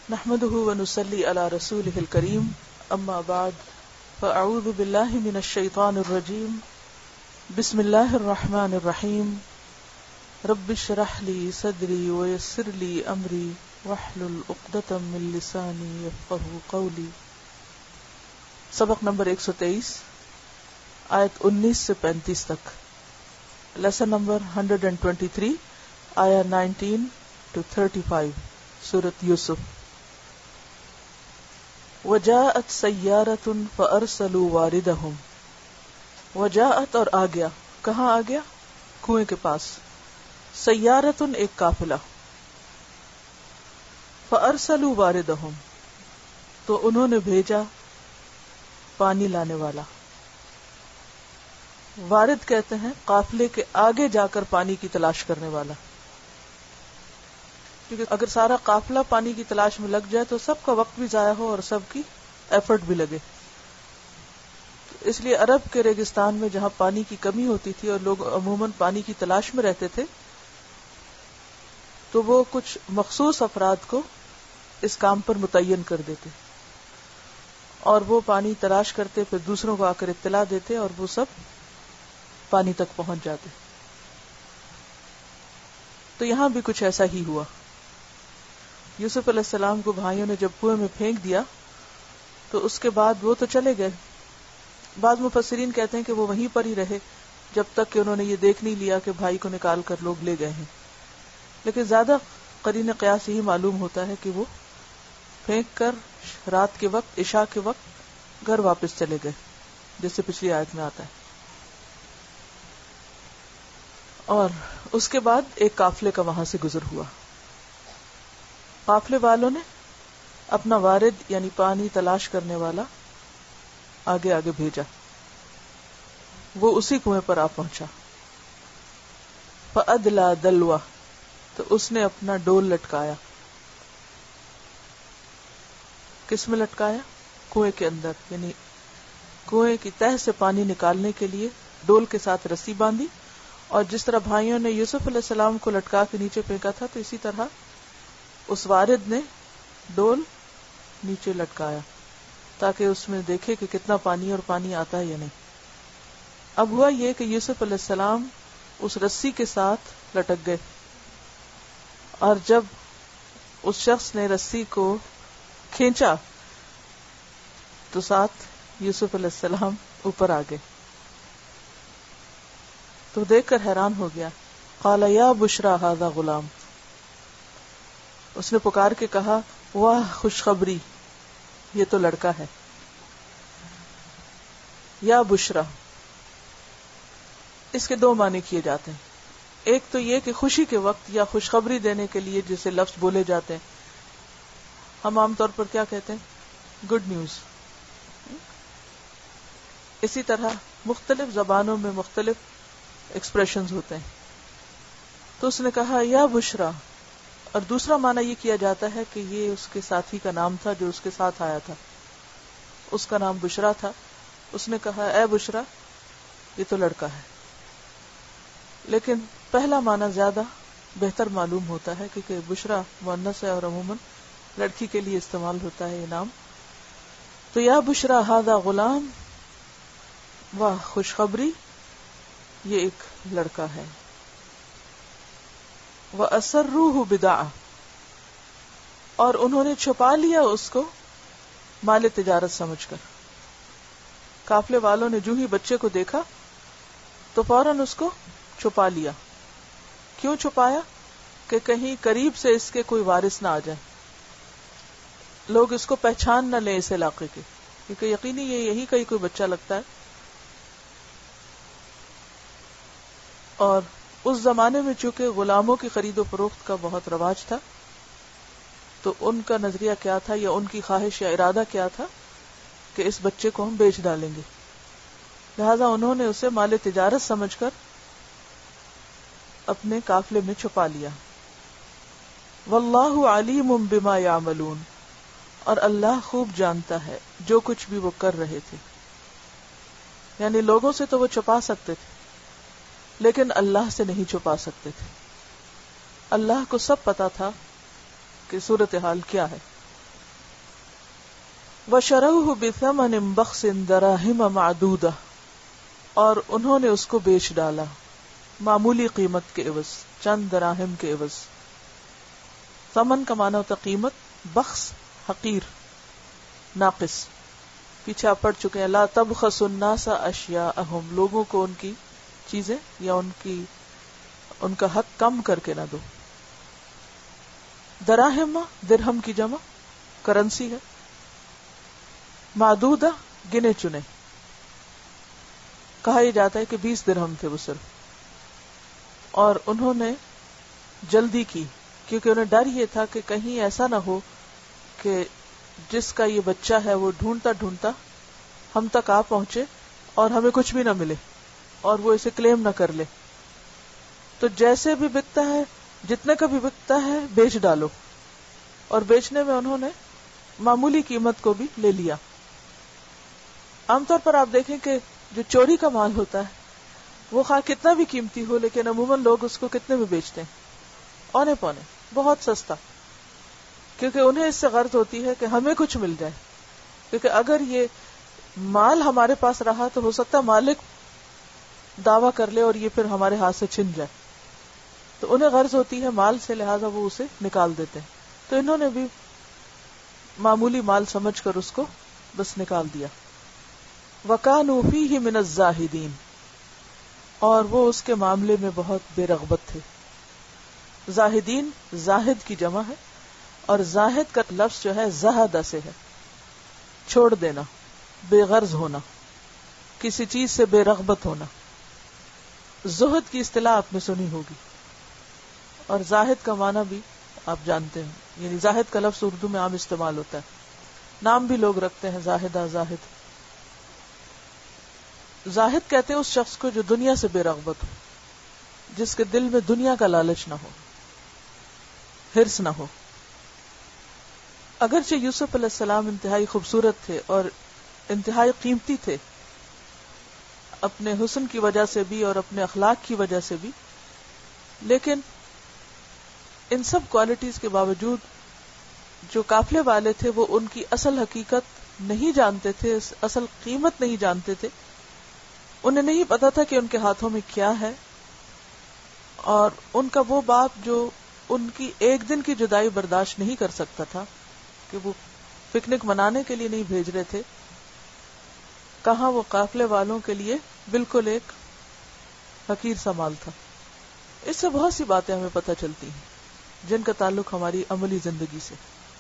نحمده ونصلي على رسوله الكريم اما بعد فاعوذ بالله من الشيطان الرجيم بسم الله الرحمن الرحيم رب اشرح لي صدري ويسر لي امري واحلل عقدة من لساني يفقهوا قولي. سبق نمبر 123 آیت 19 سے 35 تک. لیسن نمبر 123 آیا 19 to 35 سورۃ یوسف. وجاءت سیارۃ فارسلوا واردہم. وجاءت اور آ گیا. کہاں آ گیا؟ کنویں کے پاس. سیارۃ ایک قافلہ. فارسلوا واردہم تو انہوں نے بھیجا پانی لانے والا. وارد کہتے ہیں قافلے کے آگے جا کر پانی کی تلاش کرنے والا، کیونکہ اگر سارا قافلہ پانی کی تلاش میں لگ جائے تو سب کا وقت بھی ضائع ہو اور سب کی ایفرٹ بھی لگے. اس لیے عرب کے ریگستان میں جہاں پانی کی کمی ہوتی تھی اور لوگ عموماً پانی کی تلاش میں رہتے تھے تو وہ کچھ مخصوص افراد کو اس کام پر متعین کر دیتے اور وہ پانی تلاش کرتے، پھر دوسروں کو آ کر اطلاع دیتے اور وہ سب پانی تک پہنچ جاتے. تو یہاں بھی کچھ ایسا ہی ہوا. یوسف علیہ السلام کو بھائیوں نے جب کنویں میں پھینک دیا تو اس کے بعد وہ تو چلے گئے. بعض مفسرین کہتے ہیں کہ وہ وہیں پر ہی رہے جب تک کہ انہوں نے یہ دیکھ نہیں لیا کہ بھائی کو نکال کر لوگ لے گئے ہیں. لیکن زیادہ قرین قیاس یہی معلوم ہوتا ہے کہ وہ پھینک کر رات کے وقت، عشاء کے وقت گھر واپس چلے گئے، جیسے پچھلی آیت میں آتا ہے. اور اس کے بعد ایک قافلے کا وہاں سے گزر ہوا. قافلے والوں نے اپنا وارد یعنی پانی تلاش کرنے والا آگے آگے بھیجا. وہ اسی کنویں پر آ پہنچا. فَأَدْلَى دَلْوَةً تو اس نے اپنا ڈول لٹکایا. کس میں لٹکایا؟ کنویں کے اندر. یعنی کنویں کی تہہ سے پانی نکالنے کے لیے ڈول کے ساتھ رسی باندھی، اور جس طرح بھائیوں نے یوسف علیہ السلام کو لٹکا کے نیچے پھینکا تھا تو اسی طرح اس وارد نے ڈول نیچے لٹکایا تاکہ اس میں دیکھے کہ کتنا پانی اور پانی آتا ہے یا نہیں. اب ہوا یہ کہ یوسف علیہ السلام اس رسی کے ساتھ لٹک گئے، اور جب اس شخص نے رسی کو کھینچا تو ساتھ یوسف علیہ السلام اوپر آ گئے. تو دیکھ کر حیران ہو گیا. قال یا بشرا ھذا غلام. اس نے پکار کے کہا واہ خوشخبری، یہ تو لڑکا ہے. یا بشرا اس کے دو معنی کیے جاتے ہیں. ایک تو یہ کہ خوشی کے وقت یا خوشخبری دینے کے لیے جسے لفظ بولے جاتے ہیں. ہم عام طور پر کیا کہتے ہیں؟ Good news. اسی طرح مختلف زبانوں میں مختلف ایکسپریشنز ہوتے ہیں. تو اس نے کہا یا بشرا. اور دوسرا معنی یہ کیا جاتا ہے کہ یہ اس کے ساتھی کا نام تھا جو اس کے ساتھ آیا تھا، اس کا نام بشرا تھا. اس نے کہا اے بشرا یہ تو لڑکا ہے. لیکن پہلا معنی زیادہ بہتر معلوم ہوتا ہے کیونکہ بشرا مؤنث ہے اور عموماً لڑکی کے لیے استعمال ہوتا ہے یہ نام. تو یا بشرا ھذا غلام، واہ خوشخبری یہ ایک لڑکا ہے. وَأَسَرُّوهُ بِضَاعَةً اور انہوں نے چھپا لیا اس کو مال تجارت سمجھ کر. قافلے والوں نے جو ہی بچے کو دیکھا تو فوراً اس کو چھپا لیا. کیوں چھپایا؟ کہ کہیں قریب سے اس کے کوئی وارث نہ آ جائے، لوگ اس کو پہچان نہ لیں اس علاقے کے، کیونکہ یقینی یہ یہی کہیں کوئی بچہ لگتا ہے. اور اس زمانے میں چونکہ غلاموں کی خرید و فروخت کا بہت رواج تھا تو ان کا نظریہ کیا تھا یا ان کی خواہش یا ارادہ کیا تھا کہ اس بچے کو ہم بیچ ڈالیں گے. لہذا انہوں نے اسے مال تجارت سمجھ کر اپنے قافلے میں چھپا لیا. واللہ علیم بما یعملون اور اللہ خوب جانتا ہے جو کچھ بھی وہ کر رہے تھے. یعنی لوگوں سے تو وہ چھپا سکتے تھے لیکن اللہ سے نہیں چھپا سکتے تھے. اللہ کو سب پتا تھا کہ صورتحال کیا ہے. وَشَرَوْهُ بِثَمَنٍ بَخْسٍ دَرَاهِمَ مَعْدُودَةٍ، اور انہوں نے اس کو بیچ ڈالا معمولی قیمت کے عوض، چند دراہم کے عوض۔ ثمن کا معنی ہوتا قیمت، بخس حقیر، ناقص۔ پیچھے آپ پڑھ چکے ہیں لا تبخسوا الناس اشیاءہم، لوگوں کو ان کی چیزیں یا ان کا حق کم کر کے نہ دو۔ دراہم درہم کی جمع کرنسی ہے، معدودہ گنے چنے، کہا یہ جاتا ہے کہ 20 درہم تھے وہ صرف، اور انہوں نے جلدی کی کیونکہ انہیں ڈر یہ تھا کہ کہیں ایسا نہ ہو کہ جس کا یہ بچہ ہے وہ ڈھونڈتا ڈھونڈتا ہم تک آ پہنچے اور ہمیں کچھ بھی نہ ملے اور وہ اسے کلیم نہ کر لے، تو جیسے بھی بکتا ہے، جتنے کا بھی بکتا ہے بیچ ڈالو، اور بیچنے میں انہوں نے معمولی قیمت کو بھی لے لیا۔ عام طور پر آپ دیکھیں کہ جو چوری کا مال ہوتا ہے وہ خواہ کتنا بھی قیمتی ہو، لیکن عموماً لوگ اس کو کتنے میں بیچتے ہیں، اونے پونے، بہت سستا، کیونکہ انہیں اس سے غرض ہوتی ہے کہ ہمیں کچھ مل جائے، کیونکہ اگر یہ مال ہمارے پاس رہا تو ہو سکتا ہے مالک دعویٰ کر لے اور یہ پھر ہمارے ہاتھ سے چھن جائے، تو انہیں غرض ہوتی ہے مال سے، لہذا وہ اسے نکال دیتے ہیں۔ تو انہوں نے بھی معمولی مال سمجھ کر اس کو بس نکال دیا۔ وَكَانُوا فِيهِ مِنَ الزَّاهِدِينَ، اور وہ اس کے معاملے میں بہت بے رغبت تھے۔ زاہدین زاہد کی جمع ہے، اور زاہد کا لفظ جو ہے زہد سے ہے، چھوڑ دینا، بے غرض ہونا، کسی چیز سے بے رغبت ہونا۔ زہد کی اصطلاح آپ نے سنی ہوگی، اور زاہد کا معنی بھی آپ جانتے ہیں، یعنی زاہد کا لفظ اردو میں عام استعمال ہوتا ہے، نام بھی لوگ رکھتے ہیں زاہدہ، زاہد۔ زاہد کہتے ہیں اس شخص کو جو دنیا سے بے رغبت ہو، جس کے دل میں دنیا کا لالچ نہ ہو، حرص نہ ہو۔ اگرچہ یوسف علیہ السلام انتہائی خوبصورت تھے اور انتہائی قیمتی تھے، اپنے حسن کی وجہ سے بھی اور اپنے اخلاق کی وجہ سے بھی، لیکن ان سب کوالٹیز کے باوجود جو قافلے والے تھے وہ ان کی اصل حقیقت نہیں جانتے تھے، اصل قیمت نہیں جانتے تھے، انہیں نہیں پتا تھا کہ ان کے ہاتھوں میں کیا ہے، اور ان کا وہ باپ جو ان کی ایک دن کی جدائی برداشت نہیں کر سکتا تھا کہ وہ پکنک منانے کے لیے نہیں بھیج رہے تھے، کہاں وہ قافلے والوں کے لیے بالکل ایک حقیر سا مال تھا۔ اس سے بہت سی باتیں ہمیں پتہ چلتی ہیں جن کا تعلق ہماری عملی زندگی سے۔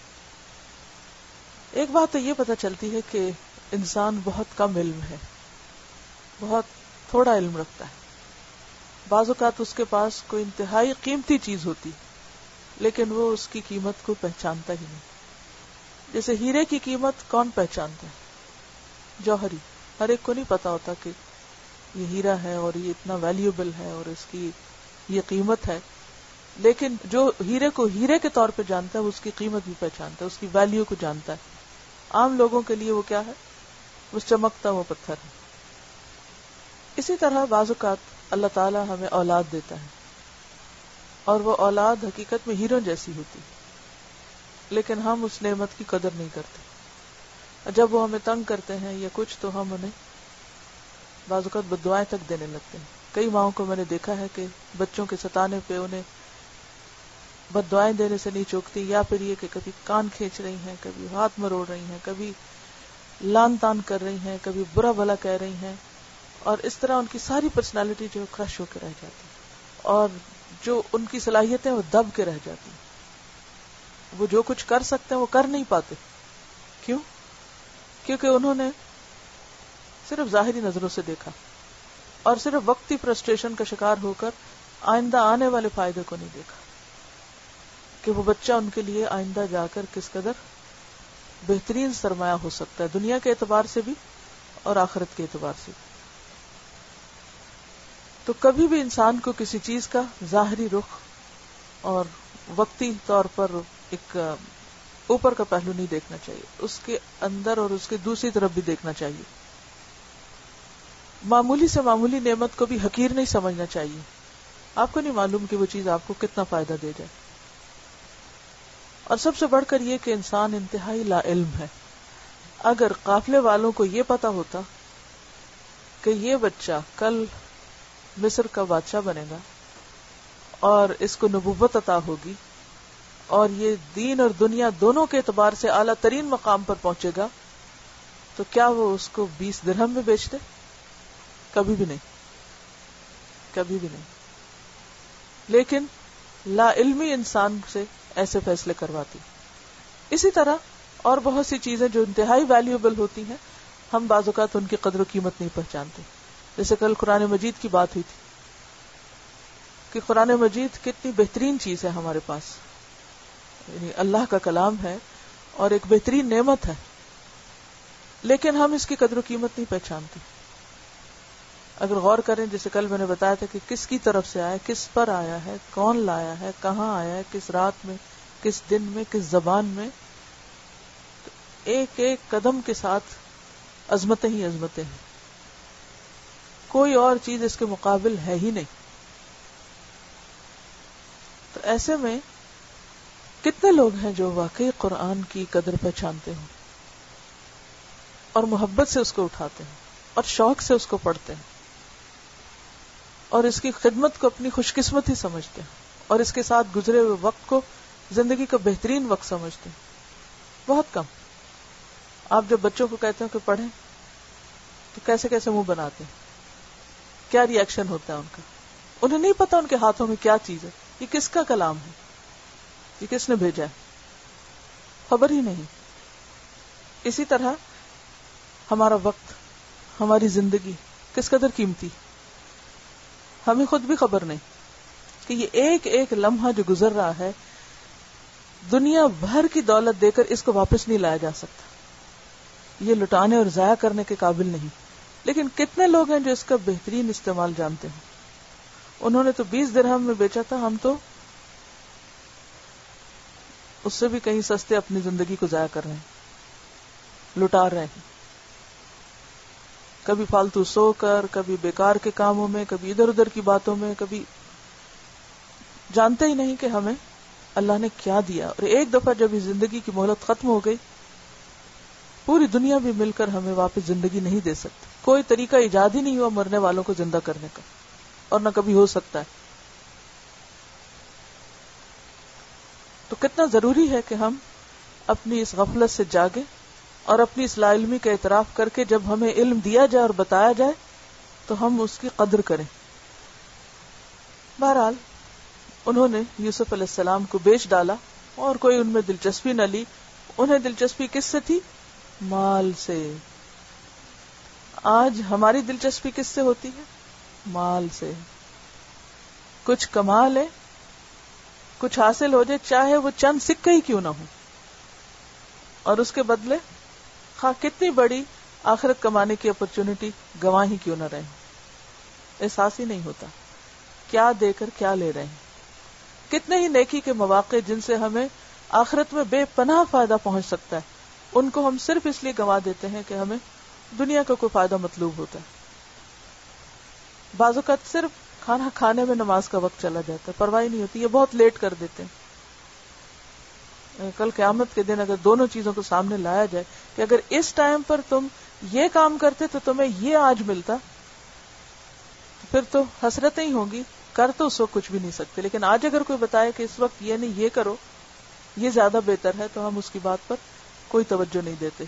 ایک بات تو یہ پتہ چلتی ہے کہ انسان بہت کم علم ہے، بہت تھوڑا علم رکھتا ہے۔ بعض اوقات اس کے پاس کوئی انتہائی قیمتی چیز ہوتی لیکن وہ اس کی قیمت کو پہچانتا ہی نہیں۔ جیسے ہیرے کی قیمت کون پہچانتا ہے؟ جوہری، ہر ایک کو نہیں پتا ہوتا کہ یہ ہیرا ہے اور یہ اتنا ویلیوبل ہے اور اس کی یہ قیمت ہے، لیکن جو ہیرے کو ہیرے کے طور پہ جانتا ہے وہ اس کی قیمت بھی پہچانتا ہے، اس کی ویلیو کو جانتا ہے۔ عام لوگوں کے لیے وہ کیا ہے؟ وہ چمکتا ہوا پتھر ہے۔ اسی طرح بعض اوقات اللہ تعالیٰ ہمیں اولاد دیتا ہے اور وہ اولاد حقیقت میں ہیروں جیسی ہوتی، لیکن ہم اس نعمت کی قدر نہیں کرتے۔ جب وہ ہمیں تنگ کرتے ہیں یا کچھ تو ہم انہیں بعض اوقات بددعائیں تک دینے لگتے ہیں۔ کئی ماؤں کو میں نے دیکھا ہے کہ بچوں کے ستانے پہ انہیں بددعائیں دینے سے نہیں چوکتی، یا پھر یہ کہ کبھی کان کھینچ رہی ہیں، کبھی ہاتھ مروڑ رہی ہیں، کبھی لان تان کر رہی ہیں، کبھی برا بھلا کہہ رہی ہیں، اور اس طرح ان کی ساری پرسنالٹی جو کرش ہو کے رہ جاتی ہے، اور جو ان کی صلاحیتیں وہ دب کے رہ جاتی ہیں۔ وہ جو کچھ کر سکتے ہیں وہ کر نہیں پاتے۔ کیوں؟ کیونکہ انہوں نے صرف ظاہری نظروں سے دیکھا اور صرف وقتی فرسٹریشن کا شکار ہو کر آئندہ آنے والے فائدے کو نہیں دیکھا کہ وہ بچہ ان کے لیے آئندہ جا کر کس قدر بہترین سرمایہ ہو سکتا ہے، دنیا کے اعتبار سے بھی اور آخرت کے اعتبار سے بھی۔ تو کبھی بھی انسان کو کسی چیز کا ظاہری رخ اور وقتی طور پر ایک اوپر کا پہلو نہیں دیکھنا چاہیے، اس کے اندر اور اس کے دوسری طرف بھی دیکھنا چاہیے۔ معمولی سے معمولی نعمت کو بھی حقیر نہیں سمجھنا چاہیے۔ آپ کو نہیں معلوم کہ وہ چیز آپ کو کتنا فائدہ دے جائے۔ اور سب سے بڑھ کر یہ کہ انسان انتہائی لا علم ہے۔ اگر قافلے والوں کو یہ پتا ہوتا کہ یہ بچہ کل مصر کا بادشاہ بنے گا اور اس کو نبوت عطا ہوگی اور یہ دین اور دنیا دونوں کے اعتبار سے اعلیٰ ترین مقام پر پہنچے گا، تو کیا وہ اس کو 20 درہم میں بیچتے؟ کبھی بھی نہیں، کبھی بھی نہیں. لیکن لا علمی انسان سے ایسے فیصلے کرواتی. اسی طرح اور بہت سی چیزیں جو انتہائی ویلیوبل ہوتی ہیں، ہم بعض اوقات ان کی قدر و قیمت نہیں پہچانتے. جیسے کل قرآن مجید کی بات ہوئی تھی کہ قرآن مجید کتنی بہترین چیز ہے ہمارے پاس، یعنی اللہ کا کلام ہے اور ایک بہترین نعمت ہے، لیکن ہم اس کی قدر و قیمت نہیں پہچانتے. اگر غور کریں، جیسے کل میں نے بتایا تھا کہ کس کی طرف سے آیا، کس پر آیا ہے، کون لایا ہے، کہاں آیا ہے، کس رات میں، کس دن میں، کس زبان میں، تو ایک ایک قدم کے ساتھ عظمتیں ہی عظمتیں ہیں. کوئی اور چیز اس کے مقابل ہے ہی نہیں. تو ایسے میں کتنے لوگ ہیں جو واقعی قرآن کی قدر پہچانتے ہوں اور محبت سے اس کو اٹھاتے ہیں اور شوق سے اس کو پڑھتے ہیں اور اس کی خدمت کو اپنی خوش قسمتی سمجھتے ہیں اور اس کے ساتھ گزرے ہوئے وقت کو زندگی کا بہترین وقت سمجھتے ہیں. بہت کم. آپ جب بچوں کو کہتے ہیں کہ پڑھیں تو کیسے کیسے منہ بناتے ہیں، کیا ری ایکشن ہوتا ہے ان کا. انہیں نہیں پتا ان کے ہاتھوں میں کیا چیز ہے، یہ کس کا کلام ہے، یہ کس نے بھیجا ہے، خبر ہی نہیں. اسی طرح ہمارا وقت، ہماری زندگی کس قدر قیمتی، ہمیں خود بھی خبر نہیں کہ یہ ایک ایک لمحہ جو گزر رہا ہے دنیا بھر کی دولت دے کر اس کو واپس نہیں لایا جا سکتا. یہ لٹانے اور ضائع کرنے کے قابل نہیں. لیکن کتنے لوگ ہیں جو اس کا بہترین استعمال جانتے ہیں. انہوں نے تو 20 درہم میں بیچا تھا، ہم تو اس سے بھی کہیں سستے اپنی زندگی کو ضائع کر رہے ہیں، لٹا رہے ہیں. کبھی فالتو سو کر، کبھی بیکار کے کاموں میں، کبھی ادھر ادھر کی باتوں میں، کبھی جانتے ہی نہیں کہ ہمیں اللہ نے کیا دیا. اور ایک دفعہ جب اس زندگی کی مہلت ختم ہو گئی، پوری دنیا بھی مل کر ہمیں واپس زندگی نہیں دے سکتی. کوئی طریقہ ایجاد ہی نہیں ہوا مرنے والوں کو زندہ کرنے کا، اور نہ کبھی ہو سکتا ہے. تو کتنا ضروری ہے کہ ہم اپنی اس غفلت سے جاگیں اور اپنی اس لا علمی کا اعتراف کر کے جب ہمیں علم دیا جائے اور بتایا جائے تو ہم اس کی قدر کریں. بہرحال انہوں نے یوسف علیہ السلام کو بیچ ڈالا اور کوئی ان میں دلچسپی نہ لی. انہیں دلچسپی کس سے تھی؟ مال سے. آج ہماری دلچسپی کس سے ہوتی ہے؟ مال سے. کچھ کما لے، کچھ حاصل ہو جائے، چاہے وہ چند سکے ہی کیوں نہ ہو، اور اس کے بدلے خواہ کتنی بڑی آخرت کمانے کی اپرچونٹی گواہ ہی کیوں نہ رہے. احساس ہی نہیں ہوتا کیا دے کر کیا لے رہے ہیں. کتنے ہی نیکی کے مواقع جن سے ہمیں آخرت میں بے پناہ فائدہ پہنچ سکتا ہے، ان کو ہم صرف اس لیے گنوا دیتے ہیں کہ ہمیں دنیا کا کوئی فائدہ مطلوب ہوتا ہے. بعض اوقات صرف کھانا کھانے میں نماز کا وقت چلا جاتا ہے، پرواہ نہیں ہوتی، یہ بہت لیٹ کر دیتے ہیں. کل قیامت کے دن اگر دونوں چیزوں کو سامنے لایا جائے کہ اگر اس ٹائم پر تم یہ کام کرتے تو تمہیں یہ آج ملتا، پھر تو حسرتیں ہی ہوں گی. کر تو اس وقت کچھ بھی نہیں سکتے، لیکن آج اگر کوئی بتائے کہ اس وقت یہ نہیں یہ کرو، یہ زیادہ بہتر ہے، تو ہم اس کی بات پر کوئی توجہ نہیں دیتے.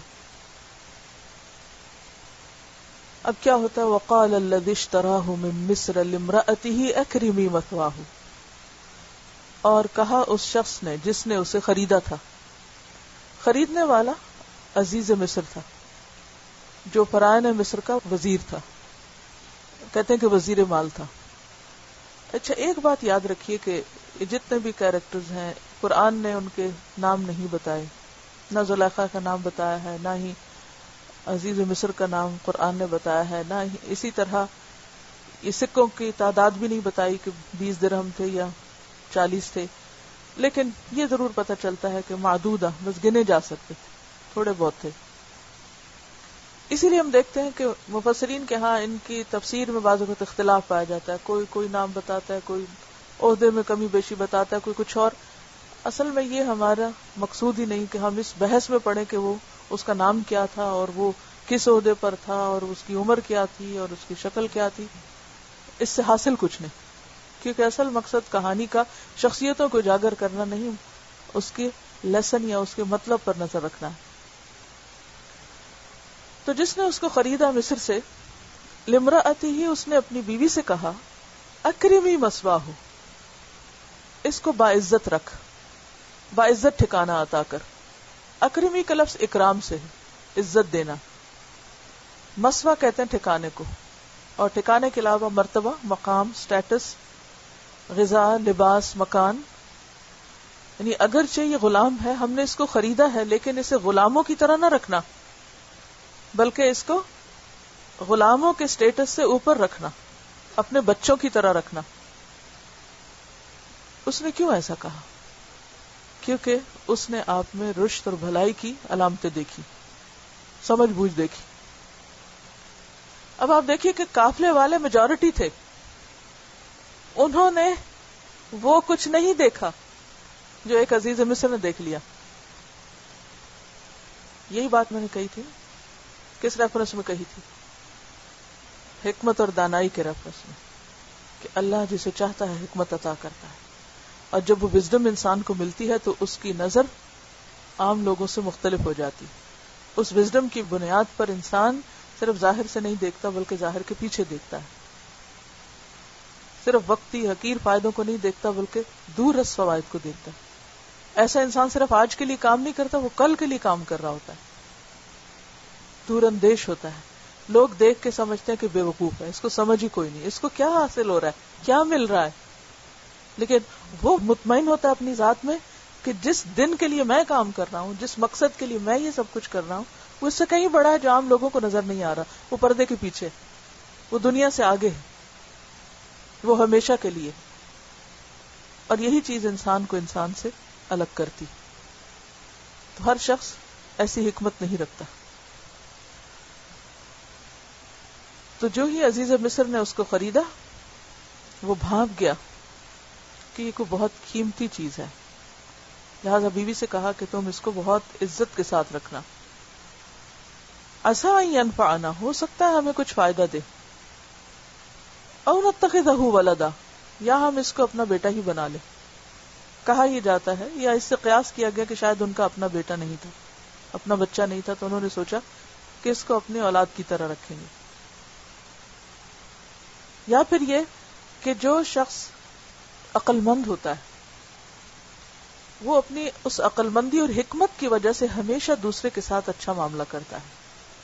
اب کیا ہوتا ہے؟ وقال الذی اشتراہ من مصر لامرأته اکرمی مثواہ. اور کہا اس شخص نے جس نے اسے خریدا تھا. خریدنے والا عزیز مصر تھا جو فرعون مصر کا وزیر تھا، کہتے ہیں کہ وزیر مال تھا. اچھا ایک بات یاد رکھیے کہ جتنے بھی کیریکٹرز ہیں قرآن نے ان کے نام نہیں بتائے، نہ زلیخا کا نام بتایا ہے، نہ ہی عزیز مصر کا نام قرآن نے بتایا ہے، نہ ہی اسی طرح یہ سکوں کی تعداد بھی نہیں بتائی کہ 20 درہم تھے یا 40 تھے، لیکن یہ ضرور پتہ چلتا ہے کہ معدودہ، بس گنے جا سکتے تھے، تھوڑے بہت تھے. اسی لیے ہم دیکھتے ہیں کہ مفسرین کے ہاں ان کی تفسیر میں بعض اوقات اختلاف پایا جاتا ہے. کوئی نام بتاتا ہے، کوئی عہدے میں کمی بیشی بتاتا ہے، کوئی کچھ اور. اصل میں یہ ہمارا مقصود ہی نہیں کہ ہم اس بحث میں پڑھیں کہ وہ اس کا نام کیا تھا اور وہ کس عہدے پر تھا اور اس کی عمر کیا تھی اور اس کی شکل کیا تھی، اس سے حاصل کچھ نہیں. کیونکہ اصل مقصد کہانی کا شخصیتوں کو اجاگر کرنا نہیں، اس کے لیسن یا اس کے مطلب پر نظر رکھنا ہے. تو جس نے اس کو خریدا مصر سے، لامرأتہ ہی، اس نے اپنی بیوی سے کہا اکرمی مثواہ، اس کو باعزت رکھ، باعزت ٹھکانہ عطا کر. اکرمی کا لفظ اکرام سے ہے، عزت دینا. مثویٰ کہتے ہیں ٹھکانے کو، اور ٹھکانے کے علاوہ مرتبہ، مقام، سٹیٹس، غذا، لباس، مکان. یعنی اگرچہ یہ غلام ہے، ہم نے اس کو خریدا ہے، لیکن اسے غلاموں کی طرح نہ رکھنا، بلکہ اس کو غلاموں کے سٹیٹس سے اوپر رکھنا، اپنے بچوں کی طرح رکھنا. اس نے کیوں ایسا کہا؟ کیونکہ اس نے آپ میں رشد اور بھلائی کی علامتیں دیکھی، سمجھ بوجھ دیکھی. اب آپ دیکھیے کہ قافلے والے میجورٹی تھے، انہوں نے وہ کچھ نہیں دیکھا جو ایک عزیز مصر نے دیکھ لیا. یہی بات میں نے کہی تھی، کس ریفرنس میں کہی تھی؟ حکمت اور دانائی کے ریفرنس میں، کہ اللہ جسے چاہتا ہے حکمت عطا کرتا ہے، اور جب وہ وزڈم انسان کو ملتی ہے تو اس کی نظر عام لوگوں سے مختلف ہو جاتی. اس وزڈم کی بنیاد پر انسان صرف ظاہر سے نہیں دیکھتا بلکہ ظاہر کے پیچھے دیکھتا ہے، صرف وقتی حقیر فائدوں کو نہیں دیکھتا بلکہ دور رس فوائد کو دیکھتا ہے. ایسا انسان صرف آج کے لیے کام نہیں کرتا، وہ کل کے لیے کام کر رہا ہوتا ہے، دور اندیش ہوتا ہے. لوگ دیکھ کے سمجھتے ہیں کہ بے وقوف ہے، اس کو سمجھ ہی کوئی نہیں، اس کو کیا حاصل ہو رہا ہے، کیا مل رہا ہے. لیکن وہ مطمئن ہوتا ہے اپنی ذات میں کہ جس دن کے لیے میں کام کر رہا ہوں، جس مقصد کے لیے میں یہ سب کچھ کر رہا ہوں، وہ اس سے کہیں بڑا ہے جو عام لوگوں کو نظر نہیں آ رہا. وہ پردے کے پیچھے، وہ دنیا سے آگے ہے، وہ ہمیشہ کے لیے. اور یہی چیز انسان کو انسان سے الگ کرتی. تو ہر شخص ایسی حکمت نہیں رکھتا. تو جو ہی عزیز مصر نے اس کو خریدا، وہ بھانپ گیا کہ یہ کوئی بہت قیمتی چیز ہے، لہذا بیوی سے کہا کہ تم اس کو بہت عزت کے ساتھ رکھنا. عسیٰ ان ینفعنا، ہو سکتا ہے ہمیں کچھ فائدہ دے، او نتخذہ ولدا، یا ہم اس کو اپنا بیٹا ہی بنا لیں. کہا یہ جاتا ہے یا اس سے قیاس کیا گیا کہ شاید ان کا اپنا بیٹا نہیں تھا، اپنا بچہ نہیں تھا، تو انہوں نے سوچا کہ اس کو اپنی اولاد کی طرح رکھیں گے. یا پھر یہ کہ جو شخص عقل مند ہوتا ہے وہ اپنی اس عقل مندی اور حکمت کی وجہ سے ہمیشہ دوسرے کے ساتھ اچھا معاملہ کرتا ہے.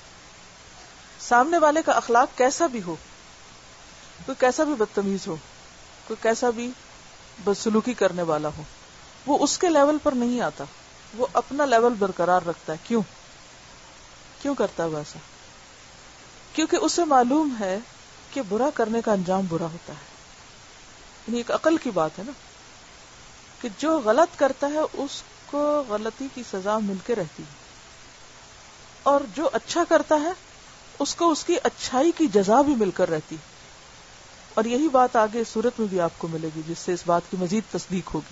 سامنے والے کا اخلاق کیسا بھی ہو، کوئی کیسا بھی بدتمیز ہو، کوئی کیسا بھی بدسلوکی کرنے والا ہو، وہ اس کے لیول پر نہیں آتا، وہ اپنا لیول برقرار رکھتا ہے. کیوں کرتا ہے ویسا؟ کیونکہ اسے معلوم ہے کہ برا کرنے کا انجام برا ہوتا ہے. یعنی ایک عقل کی بات ہے نا، کہ جو غلط کرتا ہے اس کو غلطی کی سزا مل کے رہتی ہے، اور جو اچھا کرتا ہے اس کو اس کی اچھائی کی جزا بھی مل کر رہتی. اور یہی بات آگے اس صورت میں بھی آپ کو ملے گی، جس سے اس بات کی مزید تصدیق ہوگی.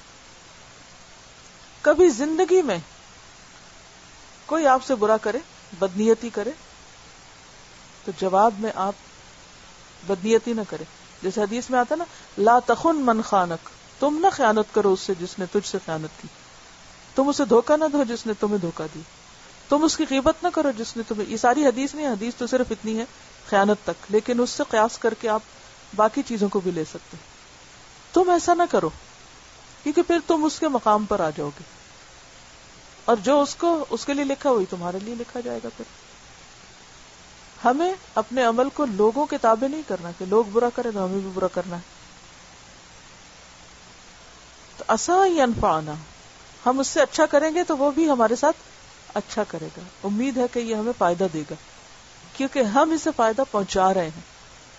کبھی زندگی میں کوئی آپ سے برا کرے، بدنیتی کرے، تو جواب میں آپ بدنیتی نہ کرے. جیسے حدیث میں آتا نا، لا تخن من خانک، تم نہ خیانت کرو اس سے جس نے تجھ سے خیانت کی، تم اسے دھوکہ نہ دو جس نے تمہیں دھوکہ دی، تم اس کی غیبت نہ کرو جس نے تمہیں. یہ ساری حدیث نہیں، حدیث تو صرف اتنی ہے خیانت تک، لیکن اس سے قیاس کر کے آپ باقی چیزوں کو بھی لے سکتے. تم ایسا نہ کرو، کیونکہ پھر تم اس کے مقام پر آ جاؤ گے، اور جو اس کے لیے لکھا وہی تمہارے لیے لکھا جائے گا. پھر ہمیں اپنے عمل کو لوگوں کے تابع نہیں کرنا کہ لوگ برا کریں تو ہمیں بھی برا کرنا ہے. تو عسیٰ ان ینفعنا، ہم اس سے اچھا کریں گے تو وہ بھی ہمارے ساتھ اچھا کرے گا. امید ہے کہ یہ ہمیں فائدہ دے گا، کیونکہ ہم اسے فائدہ پہنچا رہے ہیں.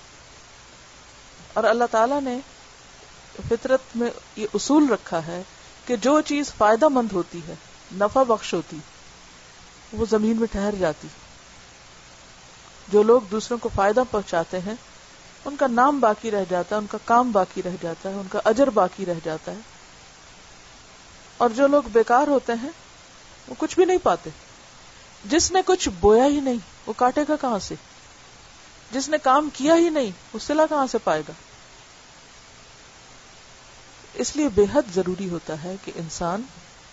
اور اللہ تعالیٰ نے فطرت میں یہ اصول رکھا ہے کہ جو چیز فائدہ مند ہوتی ہے، نفع بخش ہوتی، وہ زمین میں ٹھہر جاتی. جو لوگ دوسروں کو فائدہ پہنچاتے ہیں ان کا نام باقی رہ جاتا ہے، ان کا کام باقی رہ جاتا ہے، ان کا اجر باقی رہ جاتا ہے. اور جو لوگ بیکار ہوتے ہیں وہ کچھ بھی نہیں پاتے. جس نے کچھ بویا ہی نہیں وہ کاٹے گا کہاں سے؟ جس نے کام کیا ہی نہیں وہ صلہ کہاں سے پائے گا؟ اس لیے بے حد ضروری ہوتا ہے کہ انسان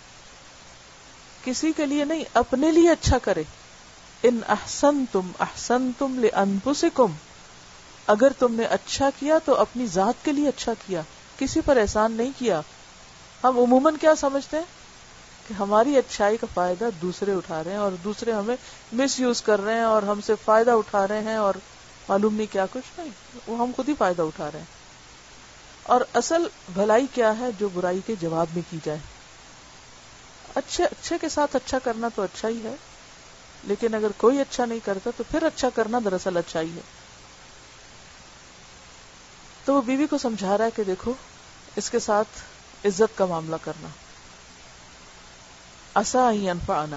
کسی کے لیے نہیں اپنے لیے اچھا کرے. ان احسنتم احسنتم لانفسکم، اگر تم نے اچھا کیا تو اپنی ذات کے لیے اچھا کیا، کسی پر احسان نہیں کیا. ہم عموماً کیا سمجھتے ہیں کہ ہماری اچھائی کا فائدہ دوسرے اٹھا رہے ہیں اور دوسرے ہمیں مس یوز کر رہے ہیں اور ہم سے فائدہ اٹھا رہے ہیں اور معلوم نہیں کیا کچھ. نہیں، وہ ہم خود ہی فائدہ اٹھا رہے ہیں. اور اصل بھلائی کیا ہے؟ جو برائی کے جواب میں کی جائے. اچھے کے ساتھ اچھا کرنا تو اچھا ہی ہے، لیکن اگر کوئی اچھا نہیں کرتا تو پھر اچھا کرنا دراصل اچھا ہی ہے. تو وہ بیوی کو سمجھا رہا ہے کہ دیکھو اس کے ساتھ عزت کا معاملہ کرنا. عسیٰ ان ینفعنا،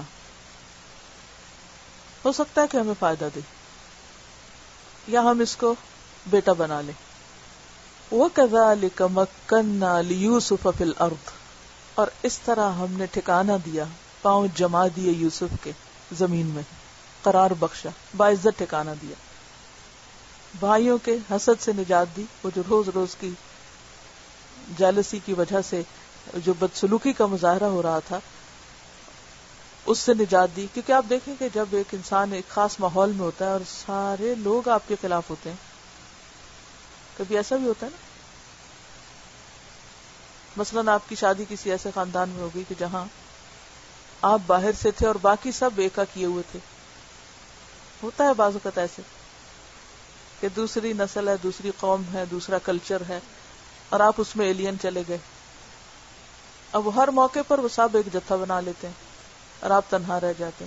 ہو سکتا ہے کہ ہمیں فائدہ دے یا ہم اس کو بیٹا بنا لیں. وَكَذَلِكَ مَكَّنَّا لِيُوسُفَ فِي الْأَرْضِ، اور اس طرح ہم نے ٹھکانہ دیا، پاؤں جما دیے یوسف کے زمین میں، قرار بخشا، باعزت ٹھکانہ دیا. بھائیوں کے حسد سے نجات دی، وہ جو روز روز کی جالسی کی وجہ سے جو بدسلوکی کا مظاہرہ ہو رہا تھا اس سے نجات دی. کیونکہ آپ دیکھیں کہ جب ایک انسان ایک خاص ماحول میں ہوتا ہے اور سارے لوگ آپ کے خلاف ہوتے ہیں، کبھی ایسا بھی ہوتا ہے نا، مثلاً آپ کی شادی کسی ایسے خاندان میں ہوگی کہ جہاں آپ باہر سے تھے اور باقی سب ایکا کیے ہوئے تھے. ہوتا ہے بعض اوقات ایسے کہ دوسری نسل ہے، دوسری قوم ہے، دوسرا کلچر ہے اور آپ اس میں ایلین چلے گئے. اب ہر موقع پر وہ سب ایک جتھا بنا لیتے ہیں اور آپ تنہا رہ جاتے ہیں.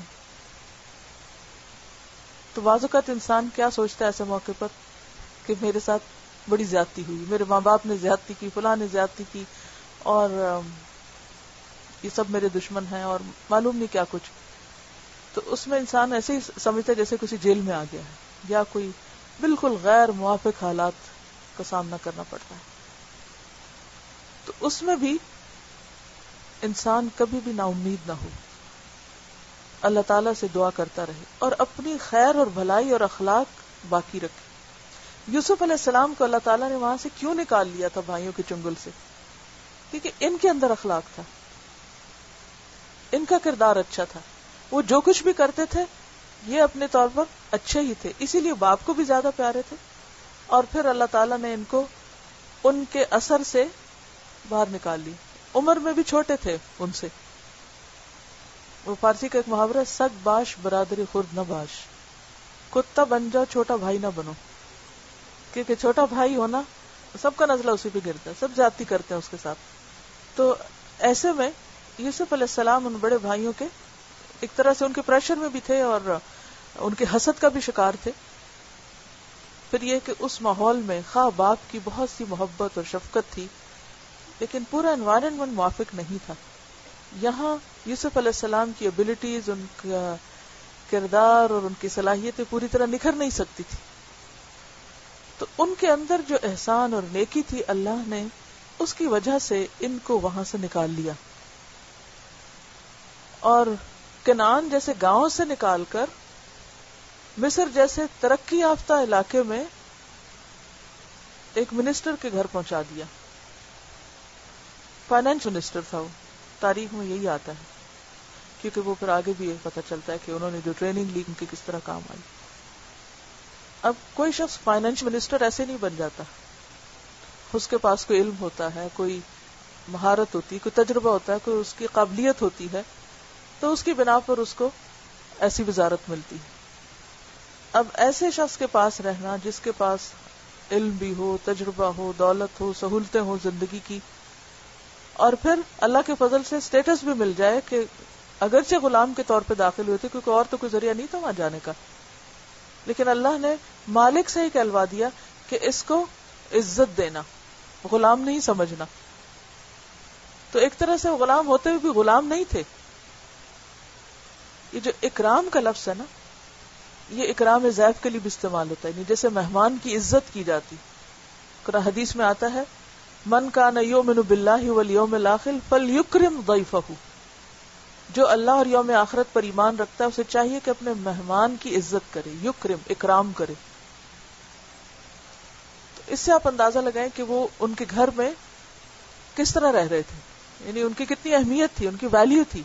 تو بعض اوقات انسان کیا سوچتا ہے ایسے موقع پر کہ میرے ساتھ بڑی زیادتی ہوئی، میرے ماں باپ نے زیادتی کی، فلاں نے زیادتی کی، اور یہ سب میرے دشمن ہیں اور معلوم نہیں کیا کچھ. تو اس میں انسان ایسے ہی سمجھتا ہے جیسے کسی جیل میں آ گیا ہے یا کوئی بالکل غیر موافق حالات کا سامنا کرنا پڑتا ہے. تو اس میں بھی انسان کبھی بھی نا امید نہ ہو، اللہ تعالیٰ سے دعا کرتا رہے اور اپنی خیر اور بھلائی اور اخلاق باقی رکھے. یوسف علیہ السلام کو اللہ تعالیٰ نے وہاں سے کیوں نکال لیا تھا بھائیوں کے چنگل سے؟ کیونکہ ان کے اندر اخلاق تھا، ان کا کردار اچھا تھا. وہ جو کچھ بھی کرتے تھے یہ اپنے طور پر اچھے ہی تھے، اسی لیے باپ کو بھی زیادہ پیارے تھے. اور پھر اللہ تعالیٰ نے ان کو ان کے اثر سے باہر نکال لی. عمر میں بھی چھوٹے تھے ان سے. وہ فارسی کا ایک محاورہ، سگ باش برادری خورد نہ باش، کتا بن جاؤ چھوٹا بھائی نہ بنو. کیونکہ چھوٹا بھائی ہونا سب کا نزلہ اسی پہ گرتا ہے، سب زیادتی کرتے ہیں اس کے ساتھ. تو ایسے میں یوسف علیہ السلام ان بڑے بھائیوں کے ایک طرح سے ان کے پریشر میں بھی تھے اور ان کے حسد کا بھی شکار تھے. پھر یہ کہ اس ماحول میں خواہ باپ کی بہت سی محبت اور شفقت تھی لیکن پورا انوائرنمنٹ موافق نہیں تھا. یہاں یوسف علیہ السلام کی ایبلٹیز، ان کا کردار اور ان کی صلاحیتیں پوری طرح نکھر نہیں سکتی تھی. تو ان کے اندر جو احسان اور نیکی تھی اللہ نے اس کی وجہ سے ان کو وہاں سے نکال لیا اور کنعان جیسے گاؤں سے نکال کر مصر جیسے ترقی یافتہ علاقے میں ایک منسٹر کے گھر پہنچا دیا. فائنانس منسٹر تھا وہ، تاریخ میں یہی آتا ہے کیونکہ وہ پھر آگے بھی یہ پتہ چلتا ہے کہ انہوں نے جو ٹریننگ لی ان کی کس طرح کام آئی. اب کوئی شخص فائنانس منسٹر ایسے نہیں بن جاتا، اس کے پاس کوئی علم ہوتا ہے، کوئی مہارت ہوتی، کوئی تجربہ ہوتا ہے، کوئی اس کی قابلیت ہوتی ہے، تو اس کی بنا پر اس کو ایسی وزارت ملتی ہے. اب ایسے شخص کے پاس رہنا جس کے پاس علم بھی ہو، تجربہ ہو، دولت ہو، سہولتیں ہو زندگی کی، اور پھر اللہ کے فضل سے اسٹیٹس بھی مل جائے کہ اگرچہ غلام کے طور پہ داخل ہوئے تھے کیونکہ اور تو کوئی ذریعہ نہیں تھا وہاں جانے کا، لیکن اللہ نے مالک سے ہی کہلوا دیا کہ اس کو عزت دینا، غلام نہیں سمجھنا. تو ایک طرح سے غلام ہوتے ہوئے بھی غلام نہیں تھے. یہ جو اکرام کا لفظ ہے نا، یہ اکرام ضیف کے لیے بھی استعمال ہوتا ہے، جیسے مہمان کی عزت کی جاتی. قرآن حدیث میں آتا ہے من کان یؤمن باللہ والیوم الاخر فلیکرم ضیفہ، جو اللہ اور یوم آخرت پر ایمان رکھتا ہے اسے چاہیے کہ اپنے مہمان کی عزت کرے، یکرم، اکرام کرے. تو اس سے آپ اندازہ لگائیں کہ وہ ان کے گھر میں کس طرح رہ رہے تھے، یعنی ان کی کتنی اہمیت تھی، ان کی ویلیو تھی.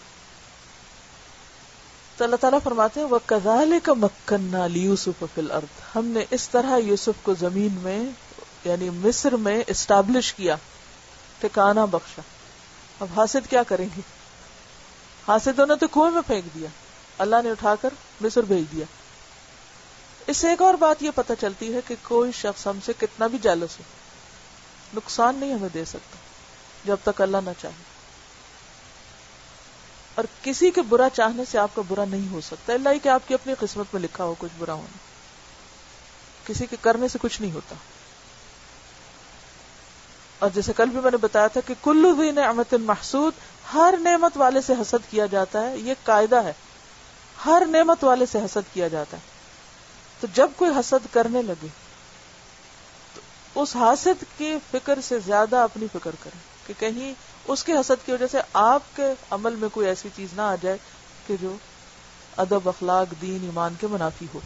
تو اللہ تعالیٰ فرماتے ہیں وَكَذَلِكَ مَكَّنَّا لِيُوسُفَ فِي الْأَرْضِ، ہم نے اس طرح یوسف کو زمین میں یعنی مصر میں اسٹیبلش کیا، ٹھکانہ بخشا. اب حاسد کیا کریں گے؟ حاسدوں نے تو کنویں میں پھینک دیا، اللہ نے اٹھا کر مصر بھیج دیا. اس سے ایک اور بات یہ پتہ چلتی ہے کہ کوئی شخص ہم سے کتنا بھی جالس ہو، نقصان نہیں ہمیں دے سکتا جب تک اللہ نہ چاہے. اور کسی کے برا چاہنے سے آپ کا برا نہیں ہو سکتا، اللہ ہی کہ آپ کی اپنی قسمت میں لکھا ہو کچھ برا ہونا. کسی کے کرنے سے کچھ نہیں ہوتا. اور جیسے کل بھی میں نے بتایا تھا کہ کل ذی نعمت محسود، ہر نعمت والے سے حسد کیا جاتا ہے، یہ قاعدہ ہے، ہر نعمت والے سے حسد کیا جاتا ہے. تو جب کوئی حسد کرنے لگے تو اس حاسد کی فکر سے زیادہ اپنی فکر کریں کہ کہیں اس کے حسد کی وجہ سے آپ کے عمل میں کوئی ایسی چیز نہ آ جائے کہ جو ادب، اخلاق، دین، ایمان کے منافی ہو.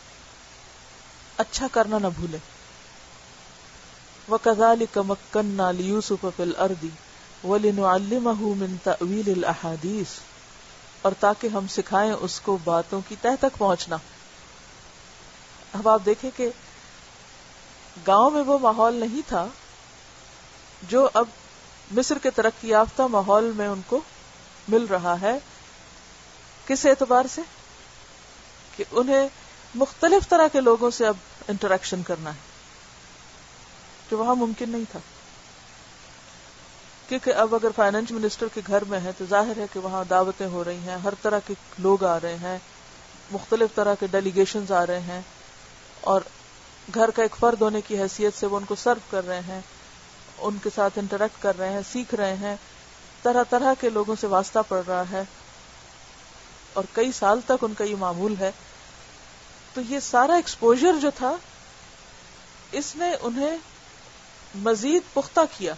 اچھا کرنا نہ بھولیں. وَكَذَلِكَ مَكَّنَّا لِيُوسُفَ فِي الْأَرْضِ وَلِنُعَلِّمَهُ مِن تَأْوِيلِ الْأَحَادِيثِ، اور تاکہ ہم سکھائیں اس کو باتوں کی تہ تک پہنچنا. اب آپ دیکھیں کہ گاؤں میں وہ ماحول نہیں تھا جو اب مصر کے ترقی یافتہ ماحول میں ان کو مل رہا ہے. کس اعتبار سے؟ کہ انہیں مختلف طرح کے لوگوں سے اب انٹریکشن کرنا ہے جو وہاں ممکن نہیں تھا. کیونکہ اب اگر فائنانس منسٹر کے گھر میں ہے تو ظاہر ہے کہ وہاں دعوتیں ہو رہی ہیں، ہر طرح کے لوگ آ رہے ہیں، مختلف طرح کے ڈیلیگیشنز آ رہے ہیں، اور گھر کا ایک فرد ہونے کی حیثیت سے وہ ان کو سرو کر رہے ہیں، ان کے ساتھ انٹریکٹ کر رہے ہیں، سیکھ رہے ہیں، طرح طرح کے لوگوں سے واسطہ پڑ رہا ہے، اور کئی سال تک ان کا یہ معمول ہے. تو یہ سارا ایکسپوجر جو تھا اس نے انہیں مزید پختہ کیا.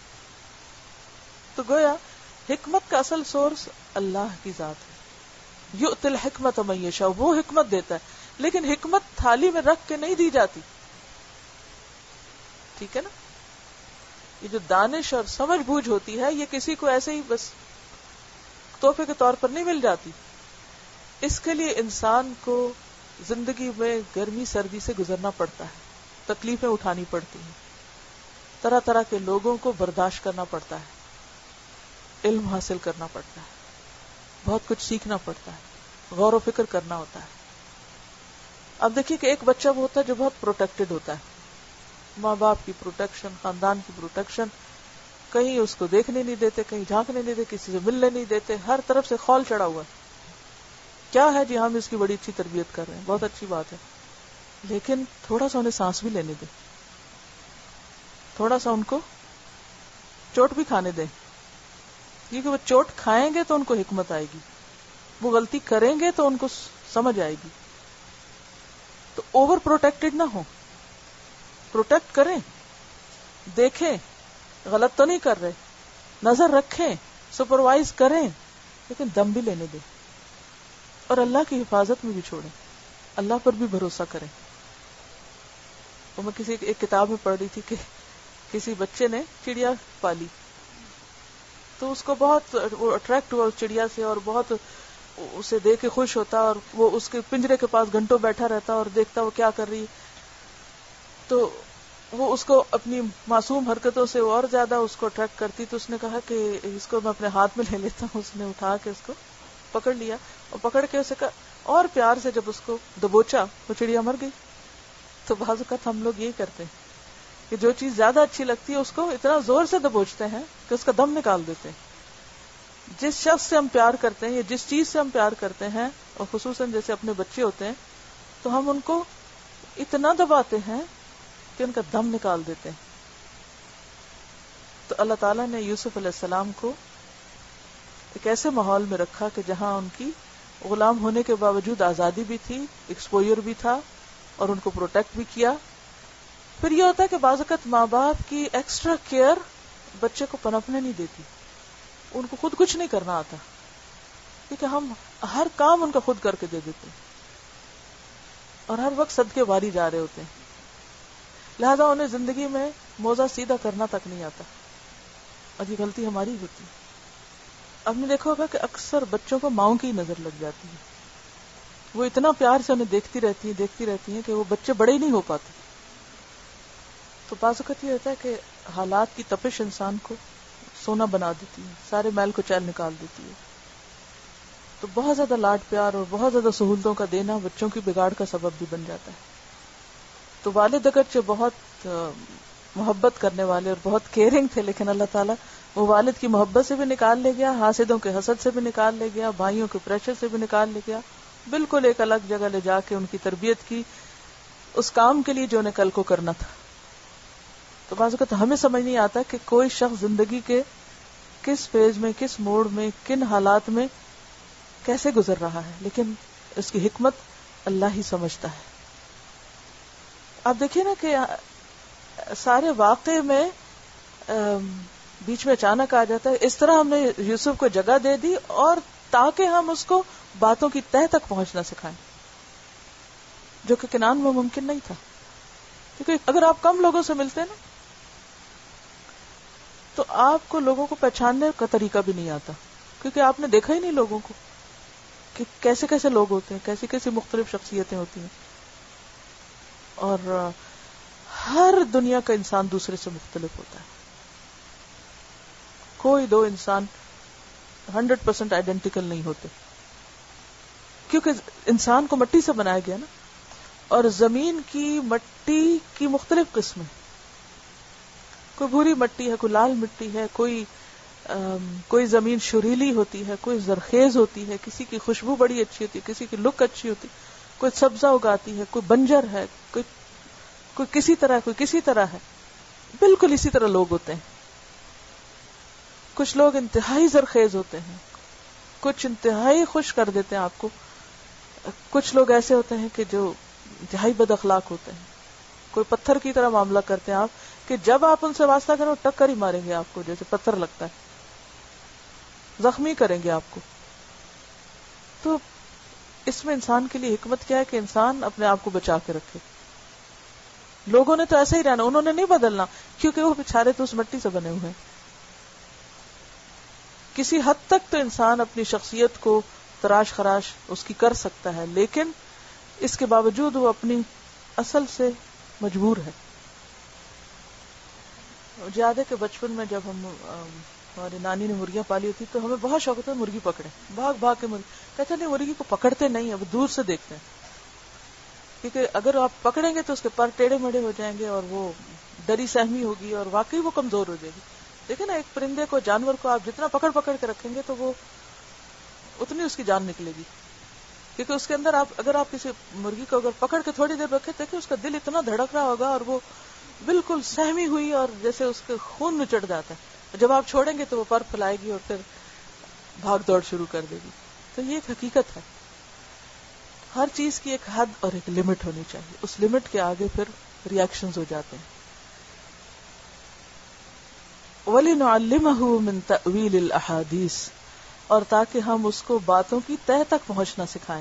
تو گویا حکمت کا اصل سورس اللہ کی ذات ہے. یؤتی الحکمت من یشاء، وہ حکمت دیتا ہے، لیکن حکمت تھالی میں رکھ کے نہیں دی جاتی. ٹھیک ہے نا؟ یہ جو دانش اور سمجھ بوجھ ہوتی ہے یہ کسی کو ایسے ہی بس تحفے کے طور پر نہیں مل جاتی. اس کے لیے انسان کو زندگی میں گرمی سردی سے گزرنا پڑتا ہے، تکلیفیں اٹھانی پڑتی ہیں، طرح طرح کے لوگوں کو برداشت کرنا پڑتا ہے، علم حاصل کرنا پڑتا ہے، بہت کچھ سیکھنا پڑتا ہے، غور و فکر کرنا ہوتا ہے. اب دیکھیے کہ ایک بچہ وہ ہوتا ہے جو بہت پروٹیکٹڈ ہوتا ہے، ماں باپ کی پروٹیکشن، خاندان کی پروٹیکشن، کہیں اس کو دیکھنے نہیں دیتے، کہیں جھانکنے نہیں دیتے، کسی سے ملنے نہیں دیتے، ہر طرف سے خول چڑھا ہوا ہے. کیا ہے جی، ہم اس کی بڑی اچھی تربیت کر رہے ہیں، بہت اچھی بات ہے، لیکن تھوڑا سا انہیں سانس بھی لینے دیں، تھوڑا سا ان کو چوٹ بھی کھانے دیں، کیونکہ وہ چوٹ کھائیں گے تو ان کو حکمت آئے گی، وہ غلطی کریں گے تو ان کو سمجھ آئے گی. تو اوور پروٹیکٹڈ نہ ہو، پروٹیکٹ کریں، دیکھیں غلط تو نہیں کر رہے، نظر رکھیں، سپروائز کریں، لیکن دم بھی لینے دیں، اور اللہ کی حفاظت میں بھی چھوڑیں، اللہ پر بھی بھروسہ کریں. تو میں کسی ایک کتاب میں پڑھ رہی تھی کہ کسی بچے نے چڑیا پالی، تو اس کو بہت وہ اٹریکٹ ہوا اس چڑیا سے، اور بہت اسے دیکھ کے خوش ہوتا، اور وہ اس کے پنجرے کے پاس گھنٹوں بیٹھا رہتا اور دیکھتا وہ کیا کر رہی. تو وہ اس کو اپنی معصوم حرکتوں سے اور زیادہ اس کو اٹریکٹ کرتی. تو اس نے کہا کہ اس کو میں اپنے ہاتھ میں لے لیتا ہوں. اس نے اٹھا کے اس کو پکڑ لیا، اور پکڑ کے اسے اور پیار سے جب اس کو دبوچا، وہ چڑیا مر گئی. تو بعض اوقات ہم لوگ یہی کرتے ہیں کہ جو چیز زیادہ اچھی لگتی ہے اس کو اتنا زور سے دبوچتے ہیں کہ اس کا دم نکال دیتے ہیں. جس شخص سے ہم پیار کرتے ہیں یا جس چیز سے ہم پیار کرتے ہیں، اور خصوصاً جیسے اپنے بچے ہوتے ہیں، تو ہم ان کو اتنا دباتے ہیں کہ ان کا دم نکال دیتے ہیں. تو اللہ تعالیٰ نے یوسف علیہ السلام کو ایک ایسے ماحول میں رکھا کہ جہاں ان کی غلام ہونے کے باوجود آزادی بھی تھی، ایکسپوجر بھی تھا، اور ان کو پروٹیکٹ بھی کیا. پھر یہ ہوتا ہے کہ بعض اوقات ماں باپ کی ایکسٹرا کیئر بچے کو پنپنے نہیں دیتی، ان کو خود کچھ نہیں کرنا آتا، کیونکہ ہم ہر کام ان کا خود کر کے دے دیتے ہیں اور ہر وقت صدقے واری جا رہے ہوتے ہیں، لہذا انہیں زندگی میں موزہ سیدھا کرنا تک نہیں آتا، اور یہ غلطی ہماری ہوتی ہے۔ آپ نے دیکھا ہوگا کہ اکثر بچوں کو ماؤں کی نظر لگ جاتی ہے، وہ اتنا پیار سے انہیں دیکھتی رہتی ہیں کہ وہ بچے بڑے ہی نہیں ہو پاتے۔ تو بعض اوقات یہ ہوتا ہے کہ حالات کی تپش انسان کو سونا بنا دیتی ہے، سارے میل کو چیل نکال دیتی ہے، تو بہت زیادہ لاڈ پیار اور بہت زیادہ سہولتوں کا دینا بچوں کی بگاڑ کا سبب بھی بن جاتا ہے۔ تو والد اگرچہ بہت محبت کرنے والے اور بہت کیئرنگ تھے، لیکن اللہ تعالیٰ وہ والد کی محبت سے بھی نکال لے گیا، حاسدوں کے حسد سے بھی نکال لے گیا، بھائیوں کے پریشر سے بھی نکال لے گیا، بالکل ایک الگ جگہ لے جا کے ان کی تربیت کی اس کام کے لیے جو انہیں کل کو کرنا تھا۔ تو بعض اوقات ہمیں سمجھ نہیں آتا کہ کوئی شخص زندگی کے کس فیز میں، کس موڑ میں، کن حالات میں کیسے گزر رہا ہے، لیکن اس کی حکمت اللہ ہی سمجھتا ہے۔ آپ دیکھیے نا کہ سارے واقعے میں بیچ میں اچانک آ جاتا ہے، اس طرح ہم نے یوسف کو جگہ دے دی اور تاکہ ہم اس کو باتوں کی تہ تک پہنچنا سکھائیں، جو کہ کنعان میں ممکن نہیں تھا، کیونکہ اگر آپ کم لوگوں سے ملتے نا تو آپ کو لوگوں کو پہچاننے کا طریقہ بھی نہیں آتا، کیونکہ آپ نے دیکھا ہی نہیں لوگوں کو کہ کیسے کیسے لوگ ہوتے ہیں، کیسی کیسی مختلف شخصیتیں ہوتی ہیں، اور ہر دنیا کا انسان دوسرے سے مختلف ہوتا ہے، کوئی دو انسان 100% آئیڈینٹیکل نہیں ہوتے، کیونکہ انسان کو مٹی سے بنایا گیا نا، اور زمین کی مٹی کی مختلف قسمیں، کوئی بھوری مٹی ہے، کوئی لال مٹی ہے، کوئی زمین شریلی ہوتی ہے، کوئی زرخیز ہوتی ہے، کسی کی خوشبو بڑی اچھی ہوتی ہے، کسی کی لک اچھی ہوتی ہے، کوئی سبزہ اگاتی ہے، کوئی بنجر ہے، کوئی کسی طرح ہے، بالکل اسی طرح لوگ ہوتے ہیں۔ کچھ لوگ انتہائی زرخیز ہوتے ہیں، کچھ انتہائی خوش کر دیتے ہیں آپ کو، کچھ لوگ ایسے ہوتے ہیں کہ جو انتہائی بد اخلاق ہوتے ہیں، کوئی پتھر کی طرح معاملہ کرتے ہیں آپ کہ جب آپ ان سے واسطہ کرو ٹکر ہی ماریں گے آپ کو، جیسے پتھر لگتا ہے، زخمی کریں گے آپ کو۔ تو اس میں انسان کے لیے حکمت کیا ہے کہ انسان اپنے آپ کو بچا کے رکھے۔ لوگوں نے تو ایسے ہی رہنا، انہوں نے نہیں بدلنا، کیونکہ وہ بیچارے تو اس مٹی سے بنے ہوئے ہیں۔ کسی حد تک تو انسان اپنی شخصیت کو تراش خراش اس کی کر سکتا ہے، لیکن اس کے باوجود وہ اپنی اصل سے مجبور ہے۔ مجھے یاد ہے کہ بچپن میں جب ہماری نانی نے مرغیاں پالی ہوتی تو ہمیں بہت شوق ہوتا ہے مرغی پکڑے، بھاگ بھاگ کے کہتے نہیں مرغی کو پکڑتے نہیں، اب دور سے دیکھتے ہیں، کیونکہ اگر آپ پکڑیں گے تو اس کے پر ٹیڑھے میڑھے ہو جائیں گے اور وہ ڈری سہمی ہوگی اور واقعی وہ کمزور ہو جائے گی۔ دیکھیں نا ایک پرندے کو، جانور کو آپ جتنا پکڑ کے رکھیں گے تو وہ اتنی اس کی جان نکلے گی، کیونکہ اس کے اندر اگر آپ کسی مرغی کو اگر پکڑ کے تھوڑی دیر رکھے، دیکھیں اس کا دل اتنا دھڑک رہا ہوگا اور وہ بالکل سہمی ہوئی اور جیسے اس کے خون نچڑ جاتا ہے، جب آپ چھوڑیں گے تو وہ پر پھیلائے گی اور پھر بھاگ دوڑ شروع کر دے گی۔ تو یہ ایک حقیقت ہے، ہر چیز کی ایک حد اور ایک لمٹ ہونی چاہیے، اس لمٹ کے آگے پھر ریئیکشنز ہو جاتے ہیں۔ وَلِنُعَلِّمَهُ مِن تَأْوِيلِ الْأَحَادِيثِ، اور تاکہ ہم اس کو باتوں کی تہ تک پہنچنا سکھائیں۔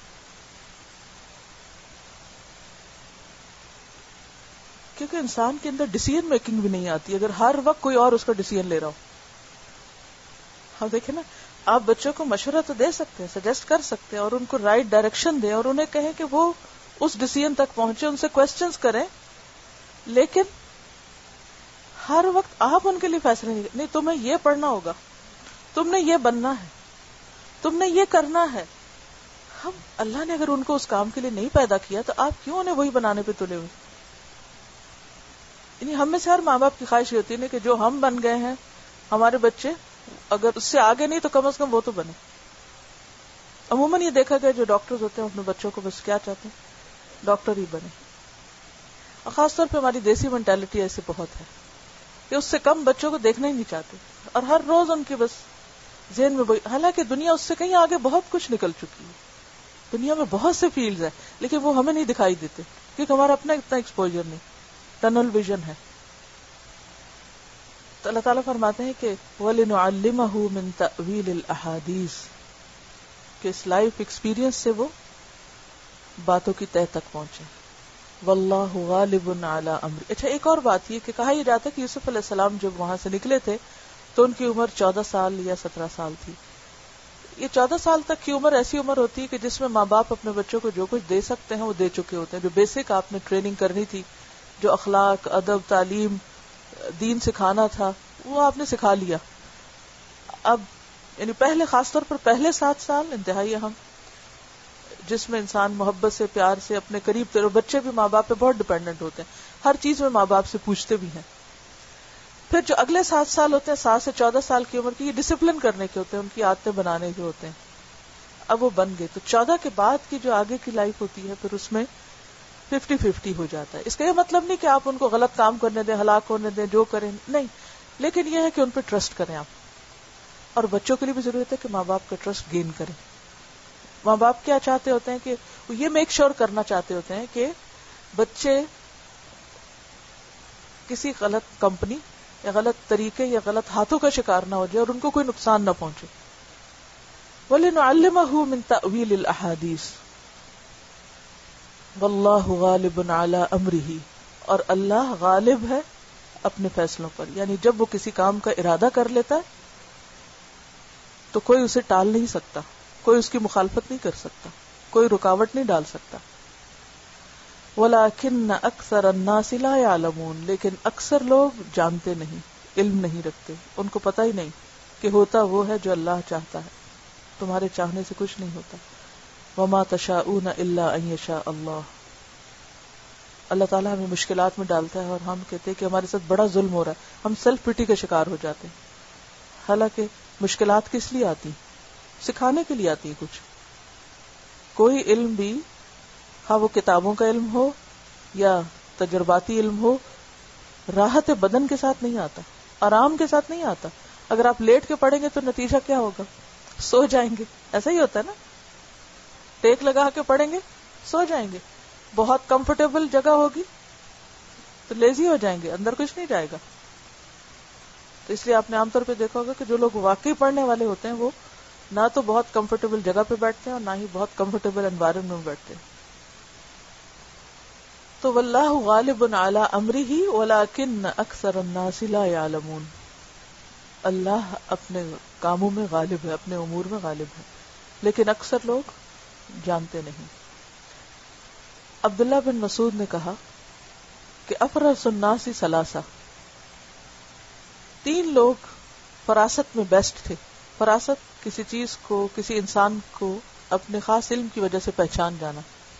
کیونکہ انسان کے اندر ڈیسیژن میکنگ بھی نہیں آتی اگر ہر وقت کوئی اور اس کا ڈیسیژن لے رہا ہو۔ ہم دیکھیں نا، آپ بچوں کو مشورہ تو دے سکتے ہیں، سجیسٹ کر سکتے ہیں اور ان کو رائٹ ڈائریکشن دیں اور انہیں کہیں کہ وہ اس ڈیسیژن تک پہنچے، ان سے کوسچنز کریں، لیکن ہر وقت آپ ان کے لیے فیصلے نہیں، تمہیں یہ پڑھنا ہوگا، تم نے یہ بننا ہے، تم نے یہ کرنا ہے۔ ہم اللہ نے اگر ان کو اس کام کے لیے نہیں پیدا کیا تو آپ کیوں انہیں وہی بنانے پہ تلے ہوئے؟ یعنی ہم میں سے ہر ماں باپ کی خواہش ہوتی ہے کہ جو ہم بن گئے ہیں ہمارے بچے اگر اس سے آگے نہیں تو کم از کم وہ تو بنے۔ عموماً یہ دیکھا گیا جو ڈاکٹرز ہوتے ہیں اپنے بچوں کو بس کیا چاہتے ہیں، ڈاکٹر ہی بنے، اور خاص طور پہ ہماری دیسی مینٹالٹی ایسے بہت ہے کہ اس سے کم بچوں کو دیکھنا ہی نہیں چاہتے، اور ہر روز ان کی بس ذہن میں وہی، حالانکہ دنیا اس سے کہیں آگے بہت کچھ نکل چکی ہے، دنیا میں بہت سے فیلڈز ہیں لیکن وہ ہمیں نہیں دکھائی دیتے کیونکہ ہمارا اپنا اتنا ایکسپوجر نہیں، ٹنل ویژن ہے۔ تو اللہ تعالیٰ فرماتے ہیں کہ وَلِنُعَلِّمَهُ مِن تَأْوِيلِ الْأَحَادِيثِ، کہ اس لائف ایکسپیرینس سے وہ باتوں کی تہ تک پہنچے. واللہ غالب علی امر. اچھا ایک اور بات یہ کہ کہا یہ جاتا ہے کہ یوسف علیہ السلام جب وہاں سے نکلے تھے تو ان کی عمر 14 سال یا 17 سال تھی. یہ 14 سال تک کی عمر ایسی عمر ہوتی ہے کہ جس میں ماں باپ اپنے بچوں کو جو کچھ دے سکتے ہیں وہ دے چکے ہوتے ہیں. جو بیسک آپ نے ٹریننگ کرنی تھی, جو اخلاق, ادب, تعلیم, دین سکھانا تھا, وہ آپ نے سکھا لیا. اب یعنی پہلے خاص طور پر پہلے 7 سال انتہائی اہم, جس میں انسان محبت سے, پیار سے اپنے قریب تر. بچے بھی ماں باپ پہ بہت ڈیپینڈنٹ ہوتے ہیں, ہر چیز میں ماں باپ سے پوچھتے بھی ہیں. پھر جو اگلے 7 سال ہوتے ہیں 7 سے 14 سال کی عمر کی, یہ ڈسپلن کرنے کے ہوتے ہیں, ان کی عادتیں بنانے کے ہوتے ہیں. اب وہ بن گئے تو 14 کے بعد کی جو آگے کی لائف ہوتی ہے پھر اس میں 50-50 ہو جاتا ہے. اس کا یہ مطلب نہیں کہ آپ ان کو غلط کام کرنے دیں, ہلاک ہونے دیں, جو کریں نہیں, لیکن یہ ہے کہ ان پہ ٹرسٹ کریں آپ. اور بچوں کے لیے بھی ضرورت ہے کہ ماں باپ کا ٹرسٹ گین کریں. ماں باپ کیا چاہتے ہوتے ہیں کہ یہ میک شور کرنا چاہتے ہوتے ہیں کہ بچے کسی غلط کمپنی یا غلط طریقے یا غلط ہاتھوں کا شکار نہ ہو جائے اور ان کو کوئی نقصان نہ پہنچے. وَلِنُعَلِّمَهُ مِن تَأْوِيلِ الْأَحَادِيثِ وَاللَّهُ غَالِبٌ عَلَى أَمْرِهِ. اور اللہ غالب ہے اپنے فیصلوں پر. یعنی جب وہ کسی کام کا ارادہ کر لیتا ہے تو کوئی اسے ٹال نہیں سکتا, کوئی اس کی مخالفت نہیں کر سکتا, کوئی رکاوٹ نہیں ڈال سکتا. وَلَكِنَّ أَكْثَرَ النَّاسِ لَا يَعْلَمُونَ. لیکن اکثر لوگ جانتے نہیں, علم نہیں رکھتے, ان کو پتہ ہی نہیں کہ ہوتا وہ ہے جو اللہ چاہتا ہے, تمہارے چاہنے سے کچھ نہیں ہوتا. وَمَا تَشَاءُونَ إِلَّا أَن يَشَاءَ اللَّهُ. اللہ تعالیٰ ہمیں مشکلات میں ڈالتا ہے اور ہم کہتے ہیں کہ ہمارے ساتھ بڑا ظلم ہو رہا ہے, ہم سیلف پٹی کا شکار ہو جاتے ہیں. حالانکہ مشکلات کس لیے آتی, سکھانے کے لیے آتی. کچھ کوئی علم بھی, ہاں وہ کتابوں کا علم ہو یا تجرباتی علم ہو, راحت بدن کے ساتھ نہیں آتا, آرام کے ساتھ نہیں آتا. اگر آپ لیٹ کے پڑھیں گے تو نتیجہ کیا ہوگا, سو جائیں گے. ایسا ہی ہوتا ہے نا, ٹیک لگا کے پڑھیں گے سو جائیں گے. بہت کمفرٹیبل جگہ ہوگی تو لیزی ہو جائیں گے, اندر کچھ نہیں جائے گا. تو اس لیے آپ نے عام طور پہ دیکھا ہوگا کہ جو لوگ واقعی پڑھنے والے ہوتے ہیں وہ نہ تو بہت کمفرٹیبل جگہ پہ بیٹھتے ہیں اور نہ ہی بہت کمفرٹیبل انوائرمنٹ میں بیٹھتے ہیں. تو واللہ غالب علی امرہ ولکن اکثر الناس لا یعلمون. اللہ اپنے کاموں میں غالب ہے, اپنے امور میں غالب ہے, لیکن اکثر لوگ جانتے نہیں. عبداللہ بن مسعود نے کہا کہ افرس الناس ثلاثہ, 3 لوگ فراست میں بیسٹ تھے. فراست کسی چیز کو, کسی انسان کو اپنے خاص علم کی وجہ سے پہچان جانا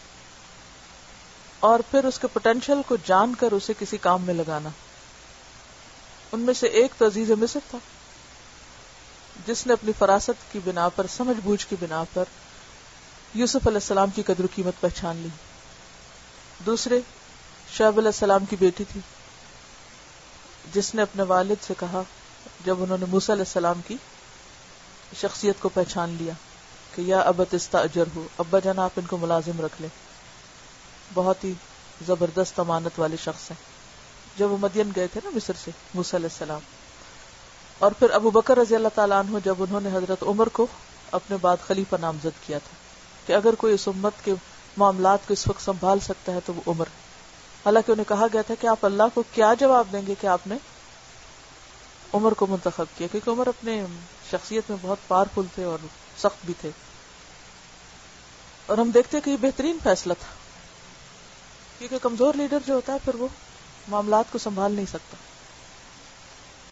اور پھر اس کے پوٹینشیل کو جان کر اسے کسی کام میں لگانا. ان میں سے ایک تو عزیز مصر تھا جس نے اپنی فراست کی بنا پر, سمجھ بوجھ کی بنا پر یوسف علیہ السلام کی قدر و قیمت پہچان لی. دوسرے شعیب علیہ السلام کی بیٹی تھی جس نے اپنے والد سے کہا جب انہوں نے موسیٰ علیہ السلام کی شخصیت کو پہچان لیا کہ یا ابت استاجر ہو, ابا جان آپ ان کو ملازم رکھ لیں, بہت ہی زبردست امانت والے شخص ہیں. جب وہ مدین گئے تھے نا مصر سے موسیٰ علیہ السلام. اور پھر ابو بکر رضی اللہ تعالیٰ عنہ جب انہوں نے حضرت عمر کو اپنے بعد خلیفہ نامزد کیا تھا کہ اگر کوئی اس امت کے معاملات کو اس وقت سنبھال سکتا ہے تو وہ عمر. حالانکہ انہیں کہا گیا تھا کہ آپ اللہ کو کیا جواب دیں گے کہ آپ نے عمر کو منتخب کیا, کیونکہ عمر اپنے شخصیت میں بہت پاورفل تھے اور سخت بھی تھے. اور ہم دیکھتے کہ یہ بہترین فیصلہ تھا, کیونکہ کمزور لیڈر جو ہوتا ہے پھر وہ معاملات کو سنبھال نہیں سکتا.